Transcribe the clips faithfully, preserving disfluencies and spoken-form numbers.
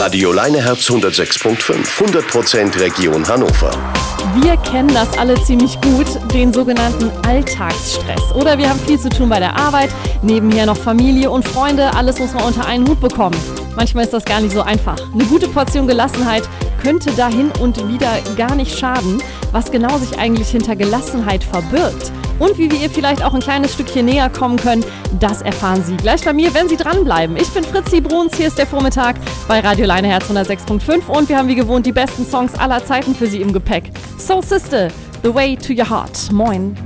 Radio Leineherz hundertsechs Komma fünf, hundert Prozent Region Hannover. Wir kennen das alle ziemlich gut, den sogenannten Alltagsstress. Oder wir haben viel zu tun bei der Arbeit, nebenher noch Familie und Freunde, alles muss man unter einen Hut bekommen. Manchmal ist das gar nicht so einfach. Eine gute Portion Gelassenheit könnte dahin und wieder gar nicht schaden. Was genau sich eigentlich hinter Gelassenheit verbirgt und wie wir ihr vielleicht auch ein kleines Stückchen näher kommen können, das erfahren Sie gleich bei mir, wenn Sie dranbleiben. Ich bin Fritzi Bruns, hier ist der Vormittag bei Radio Leineherz hundertsechs Komma fünf und wir haben wie gewohnt die besten Songs aller Zeiten für Sie im Gepäck. Soul Sister, The Way to Your Heart. Moin.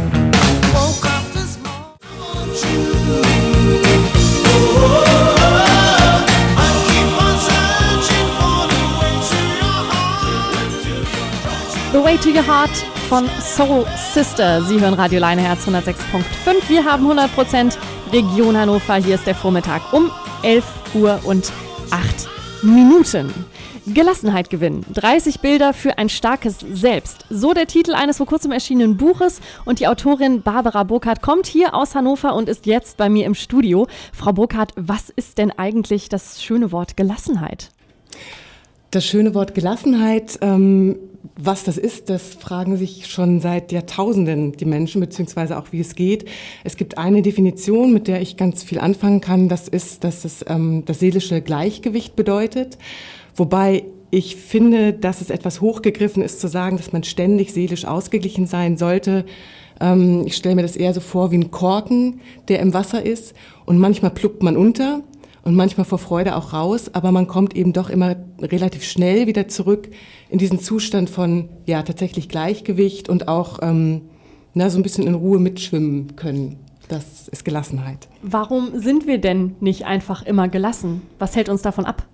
The Way to Your Heart von Soul Sister. Sie hören Radio Leineherz hundertsechs Komma fünf. Wir haben hundert Prozent Region Hannover. Hier ist der Vormittag um elf Uhr und acht Minuten. Gelassenheit gewinnen. dreißig Bilder für ein starkes Selbst. So der Titel eines vor kurzem erschienenen Buches. Und die Autorin Barbara Burkhardt kommt hier aus Hannover und ist jetzt bei mir im Studio. Frau Burkhardt, was ist denn eigentlich das schöne Wort Gelassenheit? Das schöne Wort Gelassenheit, ähm, was das ist, das fragen sich schon seit Jahrtausenden die Menschen, beziehungsweise auch wie es geht. Es gibt eine Definition, mit der ich ganz viel anfangen kann. Das ist, dass es ähm, das seelische Gleichgewicht bedeutet. Wobei ich finde, dass es etwas hochgegriffen ist, zu sagen, dass man ständig seelisch ausgeglichen sein sollte. Ähm, ich stelle mir das eher so vor wie ein Korken, der im Wasser ist und manchmal pluckt man unter. Und manchmal vor Freude auch raus, aber man kommt eben doch immer relativ schnell wieder zurück in diesen Zustand von ja tatsächlich Gleichgewicht und auch ähm, na, so ein bisschen in Ruhe mitschwimmen können. Das ist Gelassenheit. Warum sind wir denn nicht einfach immer gelassen? Was hält uns davon ab?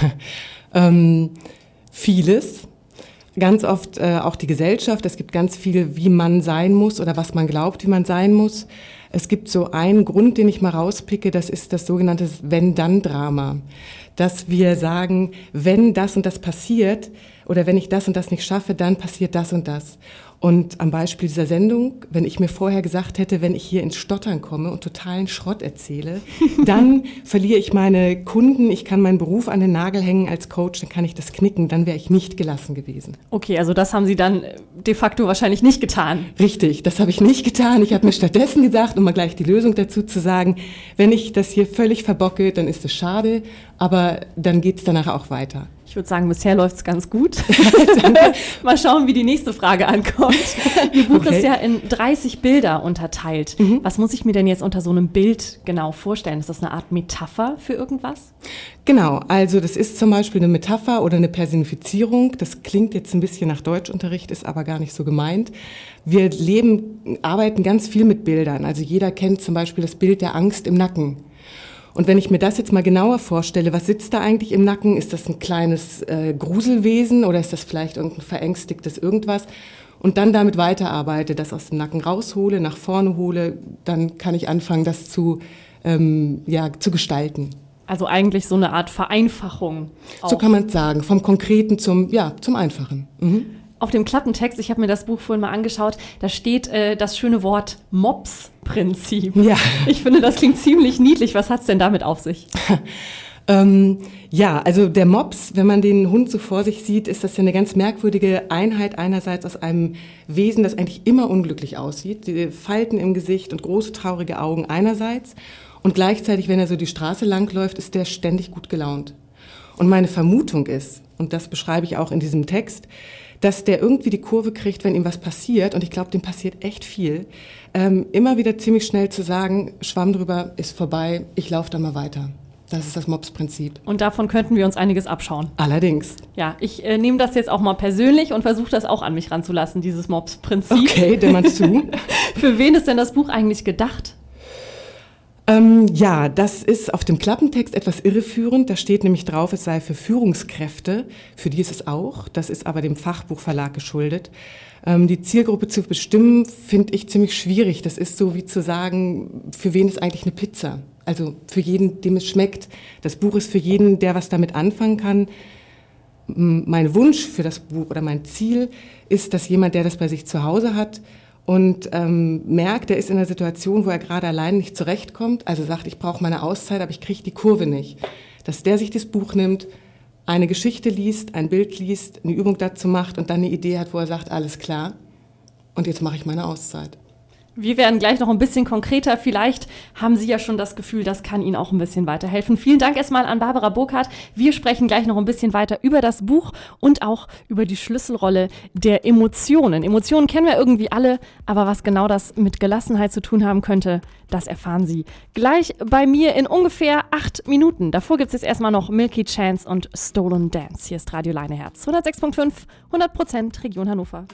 ähm, vieles. Ganz oft äh, auch die Gesellschaft. Es gibt ganz viel, wie man sein muss oder was man glaubt, wie man sein muss. Es gibt so einen Grund, den ich mal rauspicke, das ist das sogenannte Wenn-Dann-Drama. Dass wir sagen, wenn das und das passiert oder wenn ich das und das nicht schaffe, dann passiert das und das. Und am Beispiel dieser Sendung, wenn ich mir vorher gesagt hätte, wenn ich hier ins Stottern komme und totalen Schrott erzähle, dann verliere ich meine Kunden, ich kann meinen Beruf an den Nagel hängen als Coach, dann kann ich das knicken, dann wäre ich nicht gelassen gewesen. Okay, also das haben Sie dann de facto wahrscheinlich nicht getan. Richtig, das habe ich nicht getan. Ich habe mir stattdessen gesagt, um mal gleich die Lösung dazu zu sagen, wenn ich das hier völlig verbocke, dann ist es schade, aber dann geht es danach auch weiter. Ich würde sagen, bisher läuft es ganz gut. Mal schauen, wie die nächste Frage ankommt. Ihr Buch okay. ist ja in dreißig Bilder unterteilt. Mhm. Was muss ich mir denn jetzt unter so einem Bild genau vorstellen? Ist das eine Art Metapher für irgendwas? Genau, also das ist zum Beispiel eine Metapher oder eine Personifizierung. Das klingt jetzt ein bisschen nach Deutschunterricht, ist aber gar nicht so gemeint. Wir leben, arbeiten ganz viel mit Bildern. Also jeder kennt zum Beispiel das Bild der Angst im Nacken. Und wenn ich mir das jetzt mal genauer vorstelle, was sitzt da eigentlich im Nacken? Ist das ein kleines äh, Gruselwesen oder ist das vielleicht irgendein verängstigtes irgendwas? Und dann damit weiterarbeite, das aus dem Nacken raushole, nach vorne hole, dann kann ich anfangen, das zu, ähm, ja, zu gestalten. Also eigentlich so eine Art Vereinfachung. Auch. So kann man es sagen, vom Konkreten zum, ja, zum Einfachen. Mhm. Auf dem Klappentext, ich habe mir das Buch vorhin mal angeschaut, da steht äh, das schöne Wort Mops-Prinzip. Ja. Ich finde, das klingt ziemlich niedlich. Was hat's denn damit auf sich? ähm, ja, also der Mops, wenn man den Hund so vor sich sieht, ist das ja eine ganz merkwürdige Einheit einerseits aus einem Wesen, das eigentlich immer unglücklich aussieht. Die Falten im Gesicht und große traurige Augen einerseits. Und gleichzeitig, wenn er so die Straße langläuft, ist der ständig gut gelaunt. Und meine Vermutung ist, und das beschreibe ich auch in diesem Text, dass der irgendwie die Kurve kriegt, wenn ihm was passiert, und ich glaube, dem passiert echt viel, ähm, immer wieder ziemlich schnell zu sagen, Schwamm drüber, ist vorbei, ich laufe dann mal weiter. Das ist das Mops-Prinzip. Und davon könnten wir uns einiges abschauen. Allerdings. Ja, ich äh, nehme das jetzt auch mal persönlich und versuche das auch an mich ranzulassen, dieses Mops-Prinzip. Okay, der mal zu. Für wen ist denn das Buch eigentlich gedacht? Ähm, ja, das ist auf dem Klappentext etwas irreführend. Da steht nämlich drauf, es sei für Führungskräfte. Für die ist es auch. Das ist aber dem Fachbuchverlag geschuldet. Ähm, die Zielgruppe zu bestimmen, finde ich ziemlich schwierig. Das ist so wie zu sagen, für wen ist eigentlich eine Pizza? Also für jeden, dem es schmeckt. Das Buch ist für jeden, der was damit anfangen kann. Mein Wunsch für das Buch oder mein Ziel ist, dass jemand, der das bei sich zu Hause hat, und ähm, merkt, er ist in einer Situation, wo er gerade allein nicht zurechtkommt, also sagt, ich brauche meine Auszeit, aber ich kriege die Kurve nicht. Dass der sich das Buch nimmt, eine Geschichte liest, ein Bild liest, eine Übung dazu macht und dann eine Idee hat, wo er sagt, alles klar, und jetzt mache ich meine Auszeit. Wir werden gleich noch ein bisschen konkreter. Vielleicht haben Sie ja schon das Gefühl, das kann Ihnen auch ein bisschen weiterhelfen. Vielen Dank erstmal an Barbara Burkhardt. Wir sprechen gleich noch ein bisschen weiter über das Buch und auch über die Schlüsselrolle der Emotionen. Emotionen kennen wir irgendwie alle, aber was genau das mit Gelassenheit zu tun haben könnte, das erfahren Sie gleich bei mir in ungefähr acht Minuten. Davor gibt es jetzt erstmal noch Milky Chance und Stolen Dance. Hier ist Radio Leineherz. hundertsechs Komma fünf, hundert Prozent Region Hannover.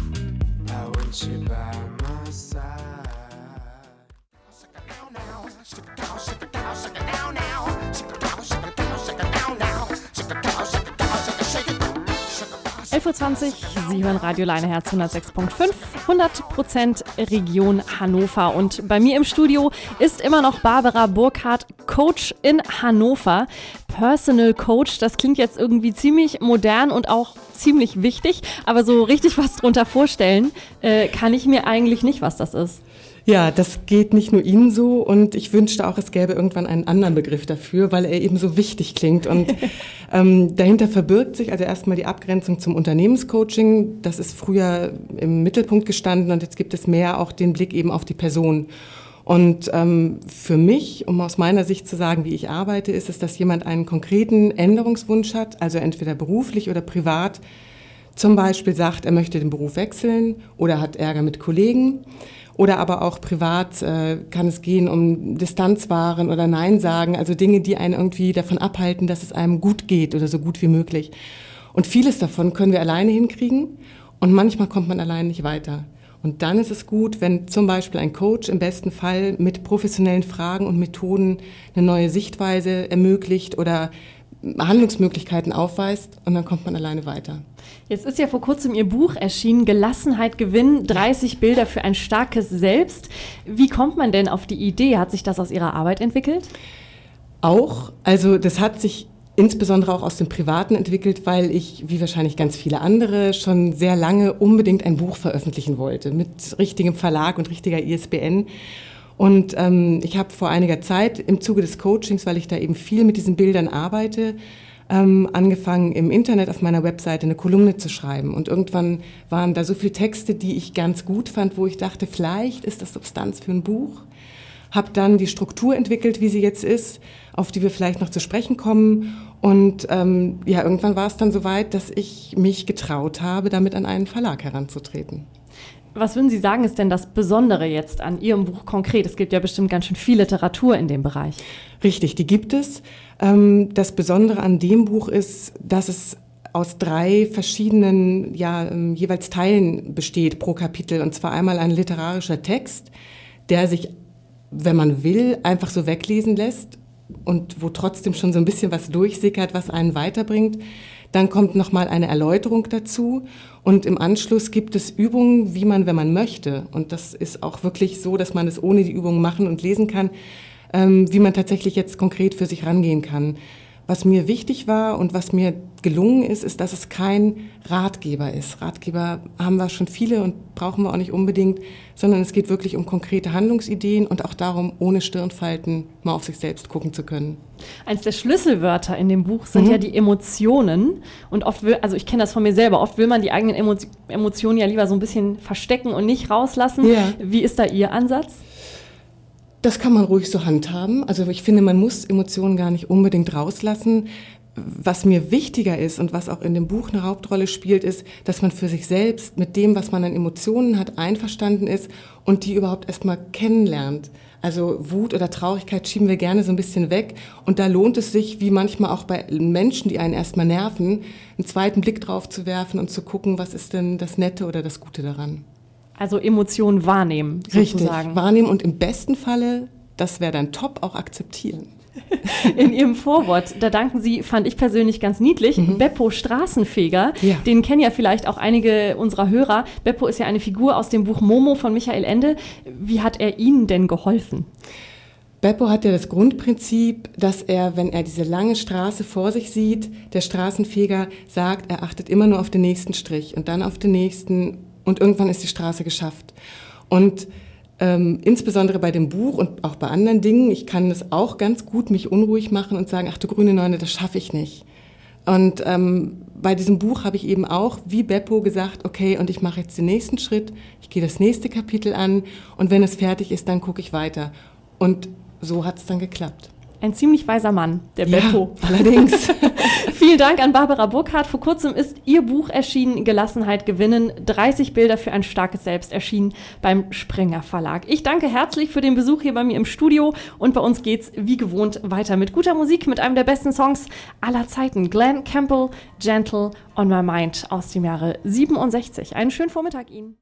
elf Uhr zwanzig, Sie hören Radio Leineherz hundertsechs Komma fünf, hundert Prozent Region Hannover. Und bei mir im Studio ist immer noch Barbara Burkhardt, Coach in Hannover. Personal Coach, das klingt jetzt irgendwie ziemlich modern und auch ziemlich wichtig, aber so richtig was drunter vorstellen äh, kann ich mir eigentlich nicht, was das ist. Ja, das geht nicht nur Ihnen so und ich wünschte auch, es gäbe irgendwann einen anderen Begriff dafür, weil er eben so wichtig klingt. Und ähm, dahinter verbirgt sich also erstmal die Abgrenzung zum Unternehmenscoaching. Das ist früher im Mittelpunkt gestanden und jetzt gibt es mehr auch den Blick eben auf die Person. Und ähm, für mich, um aus meiner Sicht zu sagen, wie ich arbeite, ist es, dass jemand einen konkreten Änderungswunsch hat, also entweder beruflich oder privat, zum Beispiel sagt, er möchte den Beruf wechseln oder hat Ärger mit Kollegen. Oder aber auch privat äh, kann es gehen um Distanz wahren oder Nein sagen, also Dinge, die einen irgendwie davon abhalten, dass es einem gut geht oder so gut wie möglich. Und vieles davon können wir alleine hinkriegen und manchmal kommt man allein nicht weiter. Und dann ist es gut, wenn zum Beispiel ein Coach im besten Fall mit professionellen Fragen und Methoden eine neue Sichtweise ermöglicht oder Handlungsmöglichkeiten aufweist und dann kommt man alleine weiter. Jetzt ist ja vor kurzem Ihr Buch erschienen, Gelassenheit gewinnen, dreißig Bilder für ein starkes Selbst. Wie kommt man denn auf die Idee? Hat sich das aus Ihrer Arbeit entwickelt? Auch, also das hat sich insbesondere auch aus dem Privaten entwickelt, weil ich, wie wahrscheinlich ganz viele andere, schon sehr lange unbedingt ein Buch veröffentlichen wollte, mit richtigem Verlag und richtiger I S B N. Und ähm, ich habe vor einiger Zeit im Zuge des Coachings, weil ich da eben viel mit diesen Bildern arbeite, ähm, angefangen im Internet auf meiner Webseite eine Kolumne zu schreiben. Und irgendwann waren da so viele Texte, die ich ganz gut fand, wo ich dachte, vielleicht ist das Substanz für ein Buch. Habe dann die Struktur entwickelt, wie sie jetzt ist, auf die wir vielleicht noch zu sprechen kommen. Und ähm, ja, irgendwann war es dann soweit, dass ich mich getraut habe, damit an einen Verlag heranzutreten. Was würden Sie sagen, ist denn das Besondere jetzt an Ihrem Buch konkret? Es gibt ja bestimmt ganz schön viel Literatur in dem Bereich. Richtig, die gibt es. Das Besondere an dem Buch ist, dass es aus drei verschiedenen, ja, jeweils Teilen besteht pro Kapitel. Und zwar einmal ein literarischer Text, der sich, wenn man will, einfach so weglesen lässt und wo trotzdem schon so ein bisschen was durchsickert, was einen weiterbringt. Dann kommt nochmal eine Erläuterung dazu und im Anschluss gibt es Übungen, wie man, wenn man möchte, und das ist auch wirklich so, dass man es ohne die Übungen machen und lesen kann, ähm, wie man tatsächlich jetzt konkret für sich rangehen kann. Was mir wichtig war und was mir gelungen ist, ist, dass es kein Ratgeber ist. Ratgeber haben wir schon viele und brauchen wir auch nicht unbedingt, sondern es geht wirklich um konkrete Handlungsideen und auch darum, ohne Stirnfalten mal auf sich selbst gucken zu können. Eins der Schlüsselwörter in dem Buch sind mhm. ja die Emotionen. Und oft will, also ich kenne das von mir selber, oft will man die eigenen Emo- Emotionen ja lieber so ein bisschen verstecken und nicht rauslassen. Ja. Wie ist da Ihr Ansatz? Das kann man ruhig so handhaben. Also ich finde, man muss Emotionen gar nicht unbedingt rauslassen. Was mir wichtiger ist und was auch in dem Buch eine Hauptrolle spielt, ist, dass man für sich selbst mit dem, was man an Emotionen hat, einverstanden ist und die überhaupt erstmal kennenlernt. Also Wut oder Traurigkeit schieben wir gerne so ein bisschen weg und da lohnt es sich, wie manchmal auch bei Menschen, die einen erstmal nerven, einen zweiten Blick drauf zu werfen und zu gucken, was ist denn das Nette oder das Gute daran. Also Emotionen wahrnehmen, sozusagen. Richtig, wahrnehmen und im besten Falle, das wäre dann top, auch akzeptieren. In Ihrem Vorwort, da danken Sie, fand ich persönlich ganz niedlich, mhm. Beppo Straßenfeger. Ja. Den kennen ja vielleicht auch einige unserer Hörer. Beppo ist ja eine Figur aus dem Buch Momo von Michael Ende. Wie hat er Ihnen denn geholfen? Beppo hat ja das Grundprinzip, dass er, wenn er diese lange Straße vor sich sieht, der Straßenfeger sagt, er achtet immer nur auf den nächsten Strich und dann auf den nächsten und irgendwann ist die Straße geschafft. Und ähm, insbesondere bei dem Buch und auch bei anderen Dingen, ich kann das auch ganz gut mich unruhig machen und sagen, ach du grüne Neune, das schaffe ich nicht. Und ähm, bei diesem Buch habe ich eben auch, wie Beppo, gesagt, okay, und ich mache jetzt den nächsten Schritt, ich gehe das nächste Kapitel an und wenn es fertig ist, dann gucke ich weiter. Und so hat es dann geklappt. Ein ziemlich weiser Mann, der Beppo. Ja, allerdings. Vielen Dank an Barbara Burkhardt. Vor kurzem ist ihr Buch erschienen, Gelassenheit gewinnen. dreißig Bilder für ein starkes Selbst erschienen beim Springer Verlag. Ich danke herzlich für den Besuch hier bei mir im Studio und bei uns geht's wie gewohnt weiter mit guter Musik, mit einem der besten Songs aller Zeiten. Glenn Campbell, Gentle on My Mind aus dem Jahre siebenundsechzig. Einen schönen Vormittag Ihnen.